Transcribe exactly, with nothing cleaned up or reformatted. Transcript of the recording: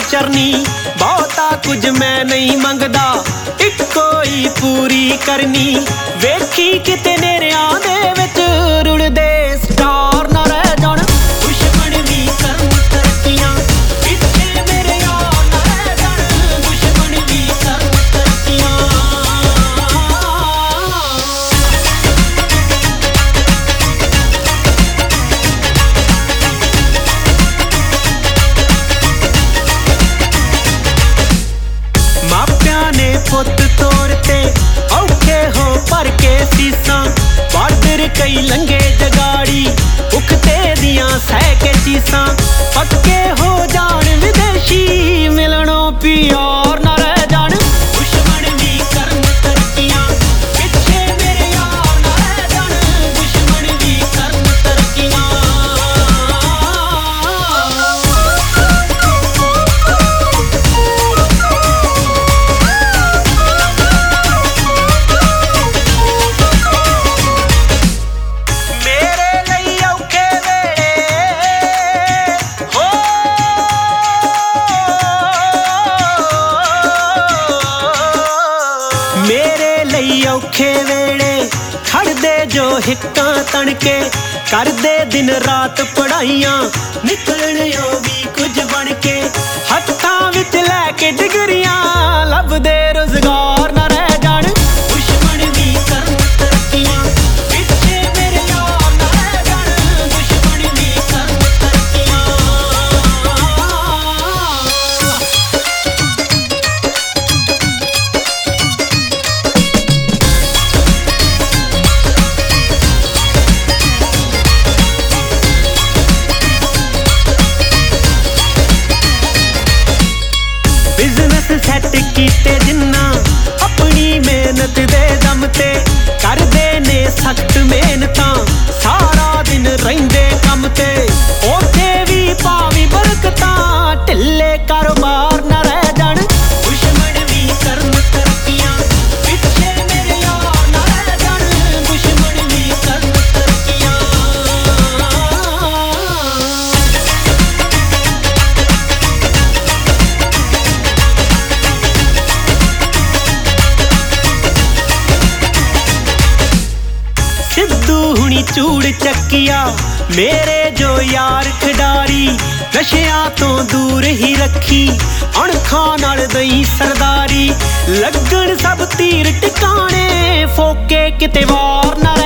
चरनी बहुता कुछ मैं नहीं मंगदा, इक्को ही पूरी करनी। वेखी किते नेरियां दे विच रुलदे स्टार ना रह जाण, दुश्मन भी करन तरक्कियां पिछे मेरे यार ना रह जाण, दुश्मन भी करन तरक्कियां। मापियां ने पुत तोरते औखे हो भर के सीसां, बार्डर कई लंघे जगाड़ी उखते दियां सह के चीसां। पक्के हो जान विदेशी मिलनों प्यार ना रह जान, दुश्मन भी करन तरक्कियां पिछे मेरे यार ना रह जान, दुश्मन भी करन तरक्कियां। मेरे लई औखे वेले खड़दे जो हिक्कां तणके, करदे दिन रात पढ़ाइयां निकलण ओ भी कुछ बन के। हत्थां विच लैके डिगरियां लभदे रोजगार ना रह जाण, दुश्मन भी करन तरक्कियां पिछे मेरे यार ना रह जाण, दुश्मन भी करन तरक्कियां। बिजनेस सैट कीते जिन्ना अपनी मेहनत दे दम ते, करदे ने सख्त मेहनतां सारा दिन रहिंदे कम ते। ओथे भी भावी बरकतां ढिल्ले कारोबार ना रह जाण, दुश्मन भी करन तरक्कियां पिछे मेरे यार ना रह जाण, दुश्मन भी करन तरक्कियां। सिद्धू हुणी चूड़ चक्किया मेरे जो यार खिडारी, नशियां तो दूर ही रखी अणखां नाल दई सरदारी। लगन सब तीर टिकाणे फोके किते वार ना